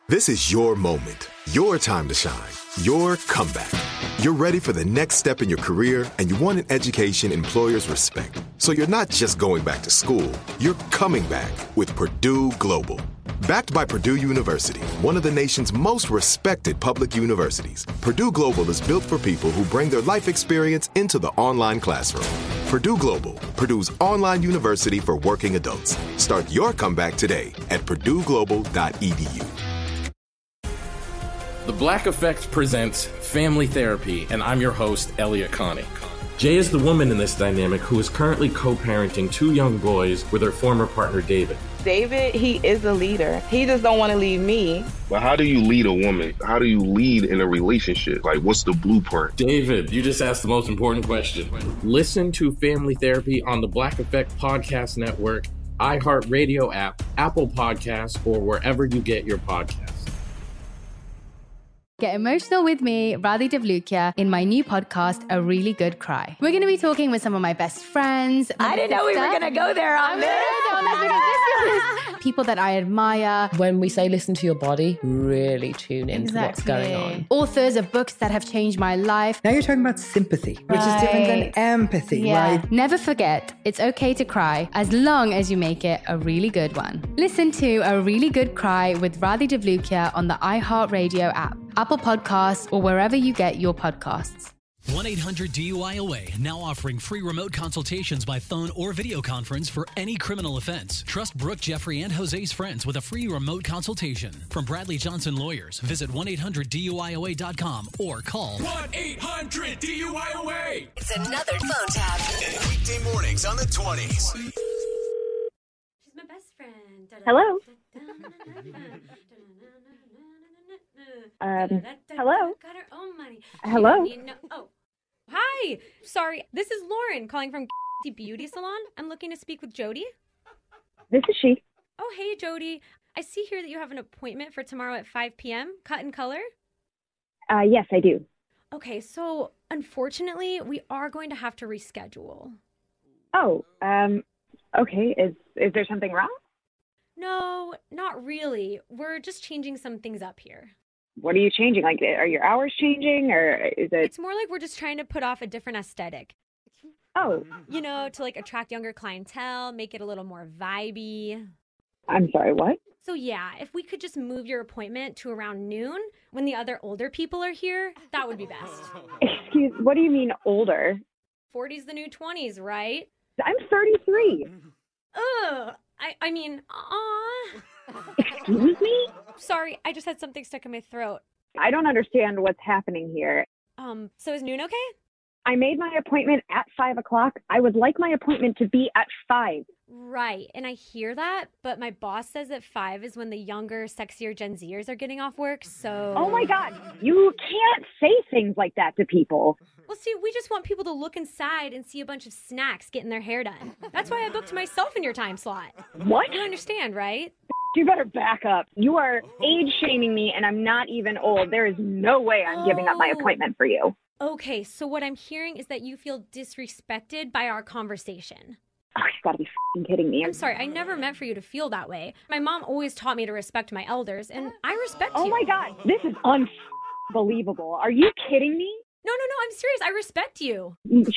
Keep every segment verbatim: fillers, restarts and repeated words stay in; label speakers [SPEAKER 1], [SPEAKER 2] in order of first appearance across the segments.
[SPEAKER 1] This is your moment, your time to shine, your comeback. You're ready for the next step in your career, and you want an education employers respect. So you're not just going back to school, you're coming back with Purdue Global. Backed by Purdue University, one of the nation's most respected public universities, Purdue Global is built for people who bring their life experience into the online classroom. Purdue Global, Purdue's online university for working adults. Start your comeback today at purdue global dot e d u.
[SPEAKER 2] The Black Effect presents Family Therapy, and I'm your host, Elliot Connie. Jay is the woman in this dynamic who is currently co-parenting two young boys with her former partner, David.
[SPEAKER 3] David, he is a leader. He just don't want to leave me.
[SPEAKER 4] But how do you lead a woman? How do you lead in a relationship? Like, what's the blueprint?
[SPEAKER 2] David, you just asked the most important question. Listen to Family Therapy on the Black Effect Podcast Network, iHeartRadio app, Apple Podcasts, or wherever you get your podcasts.
[SPEAKER 5] Get emotional with me, Radhi Devlukia, in my new podcast, A Really Good Cry. We're going to be talking with some of my best friends.
[SPEAKER 6] I didn't know we were going to go there on this.
[SPEAKER 5] People that I admire.
[SPEAKER 7] When we say listen to your body, really tune into
[SPEAKER 5] Exactly.
[SPEAKER 7] what's going on.
[SPEAKER 5] Authors of books that have changed my life.
[SPEAKER 8] Now you're talking about sympathy, which
[SPEAKER 5] Right.
[SPEAKER 8] is different than empathy,
[SPEAKER 5] Yeah.
[SPEAKER 8] right?
[SPEAKER 5] Never forget, it's okay to cry as long as you make it a really good one. Listen to A Really Good Cry with Radhi Devlukia on the iHeartRadio app, Apple Podcasts, or wherever you get your podcasts.
[SPEAKER 9] one eight hundred D U I O A now offering free remote consultations by phone or video conference for any criminal offense. Trust Brooke, Jeffrey, and Jose's friends with a free remote consultation. From Bradley Johnson Lawyers, visit one eight hundred D U I O A dot com or call
[SPEAKER 10] one eight hundred D U I O A.
[SPEAKER 6] It's another phone tap.
[SPEAKER 10] Weekday mornings on the twenties.
[SPEAKER 11] She's my best friend.
[SPEAKER 12] Hello. Um, hello.
[SPEAKER 11] Got her own money.
[SPEAKER 12] Hello.
[SPEAKER 11] You know, oh, hi. Sorry, this is Lauren calling from Beauty Salon. I'm looking to speak with Jody.
[SPEAKER 12] This is she.
[SPEAKER 11] Oh, hey, Jody. I see here that you have an appointment for tomorrow at five p.m. Cut and color.
[SPEAKER 12] Uh, yes, I do.
[SPEAKER 11] Okay, so unfortunately, we are going to have to reschedule.
[SPEAKER 12] Oh, um, okay. Is is there something wrong?
[SPEAKER 11] No, not really. We're just changing some things up here.
[SPEAKER 12] What are you changing? Like, are your hours changing, or is it?
[SPEAKER 11] It's more like we're just trying to put off a different aesthetic.
[SPEAKER 12] Oh.
[SPEAKER 11] You know, to like attract younger clientele, make it a little more vibey.
[SPEAKER 12] I'm sorry, what?
[SPEAKER 11] So yeah, if we could just move your appointment to around noon when the other older people are here, that would be best.
[SPEAKER 12] Excuse, what do you mean older?
[SPEAKER 11] forty's the new twenties, right?
[SPEAKER 12] I'm thirty-three.
[SPEAKER 11] Ugh. I, I mean, aw.
[SPEAKER 12] Excuse me?
[SPEAKER 11] Sorry, I just had something stuck in my throat.
[SPEAKER 12] I don't understand what's happening here.
[SPEAKER 11] Um, so is noon okay?
[SPEAKER 12] I made my appointment at five o'clock. I would like my appointment to be at five.
[SPEAKER 11] Right, and I hear that, but my boss says that five is when the younger, sexier Gen Zers are getting off work, so...
[SPEAKER 12] Oh my God, you can't say things like that to people.
[SPEAKER 11] Well, see, we just want people to look inside and see a bunch of snacks getting their hair done. That's why I booked myself in your time slot.
[SPEAKER 12] What?
[SPEAKER 11] You understand, right?
[SPEAKER 12] You better back up. You are age shaming me, and I'm not even old. There is no way I'm oh. giving up my appointment for you.
[SPEAKER 11] Okay, so what I'm hearing is that you feel disrespected by our conversation.
[SPEAKER 12] Oh, you gotta be f***ing kidding me.
[SPEAKER 11] I'm sorry, I never meant for you to feel that way. My mom always taught me to respect my elders, and I respect
[SPEAKER 12] oh
[SPEAKER 11] you.
[SPEAKER 12] Oh my God, this is unbelievable. Are you kidding me?
[SPEAKER 11] No, no, no, I'm serious. I respect you.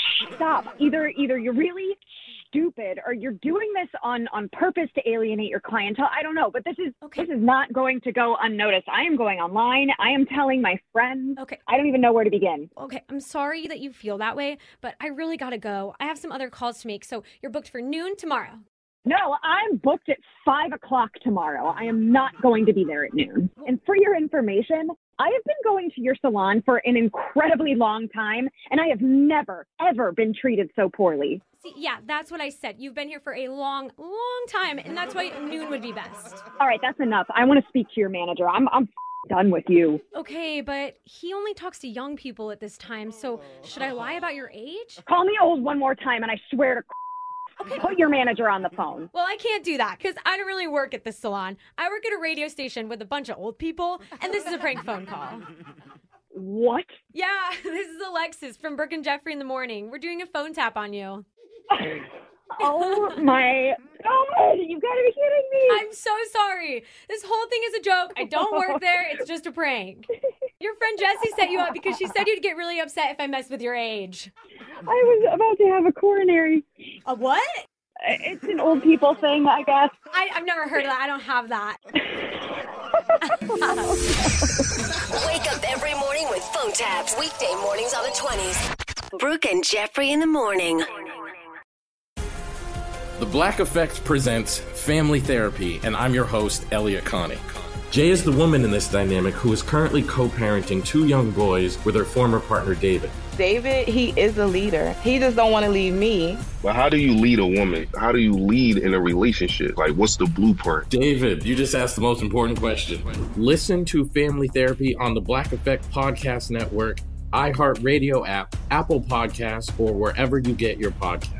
[SPEAKER 12] Stop. Either either you're really stupid or you're doing this on, on purpose to alienate your clientele. I don't know, but this is okay. This is not going to go unnoticed. I am going online. I am telling my friends.
[SPEAKER 11] Okay.
[SPEAKER 12] I don't even know where to begin.
[SPEAKER 11] Okay, I'm sorry that you feel that way, but I really gotta go. I have some other calls to make, so you're booked for noon tomorrow.
[SPEAKER 12] No, I'm booked at five o'clock tomorrow. I am not going to be there at noon. And for your information, I have been going to your salon for an incredibly long time, and I have never, ever been treated so poorly.
[SPEAKER 11] See, yeah, that's what I said. You've been here for a long, long time, and that's why noon would be best.
[SPEAKER 12] All right, that's enough. I want to speak to your manager. I'm, I'm done with you.
[SPEAKER 11] Okay, but he only talks to young people at this time, so should I lie about your age?
[SPEAKER 12] Call me old one more time, and I swear to Okay. Put your manager on the phone.
[SPEAKER 11] Well, I can't do that because I don't really work at this salon. I work at a radio station with a bunch of old people, and this is a prank phone call.
[SPEAKER 12] What?
[SPEAKER 11] Yeah, this is Alexis from Brooke and Jeffrey in the Morning. We're doing a phone tap on you.
[SPEAKER 12] Oh my God, you gotta be kidding me.
[SPEAKER 11] I'm so sorry. This whole thing is a joke. I don't work there. It's just a prank. Your friend Jessie set you up because she said you'd get really upset if I messed with your age.
[SPEAKER 12] I was about to have a coronary.
[SPEAKER 11] A what?
[SPEAKER 12] It's an old people thing, I guess.
[SPEAKER 11] I, I've never heard of that. I don't have that.
[SPEAKER 6] Wake up every morning with phone taps. Weekday mornings on the twenties. Brooke and Jeffrey in the morning.
[SPEAKER 2] The Black Effect presents Family Therapy, and I'm your host, Elliot Connie. Jay is the woman in this dynamic who is currently co-parenting two young boys with her former partner, David.
[SPEAKER 3] David, he is a leader. He just don't want to leave me.
[SPEAKER 4] But how do you lead a woman? How do you lead in a relationship? Like, what's the blueprint?
[SPEAKER 2] David, you just asked the most important question. Listen to Family Therapy on the Black Effect Podcast Network, iHeartRadio app, Apple Podcasts, or wherever you get your podcasts.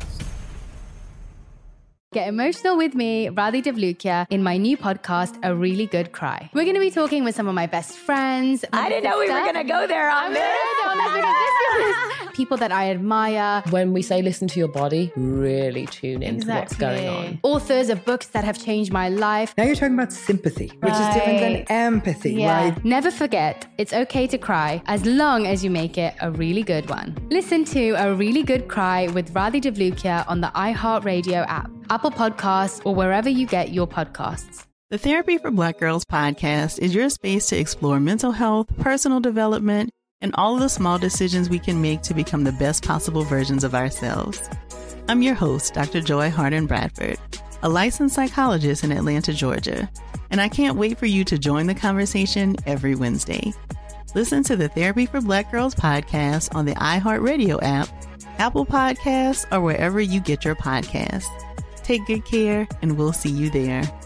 [SPEAKER 5] Get emotional with me, Radhi Devlukia, in my new podcast, A Really Good Cry. We're going to be talking with some of my best friends.
[SPEAKER 6] I didn't know we were going to go there on this.
[SPEAKER 5] People that I admire.
[SPEAKER 7] When we say listen to your body, really tune into
[SPEAKER 5] Exactly.
[SPEAKER 7] what's going on.
[SPEAKER 5] Authors of books that have changed my life.
[SPEAKER 8] Now you're talking about sympathy, which
[SPEAKER 5] Right.
[SPEAKER 8] is different than empathy,
[SPEAKER 5] Yeah.
[SPEAKER 8] right?
[SPEAKER 5] Never forget, it's okay to cry as long as you make it a really good one. Listen to A Really Good Cry with Radhi Devlukia on the iHeartRadio app, Apple Podcasts, or wherever you get your podcasts.
[SPEAKER 13] The Therapy for Black Girls podcast is your space to explore mental health, personal development, and all of the small decisions we can make to become the best possible versions of ourselves. I'm your host, Doctor Joy Harden Bradford, a licensed psychologist in Atlanta, Georgia, and I can't wait for you to join the conversation every Wednesday. Listen to the Therapy for Black Girls podcast on the iHeartRadio app, Apple Podcasts, or wherever you get your podcasts. Take good care, and we'll see you there.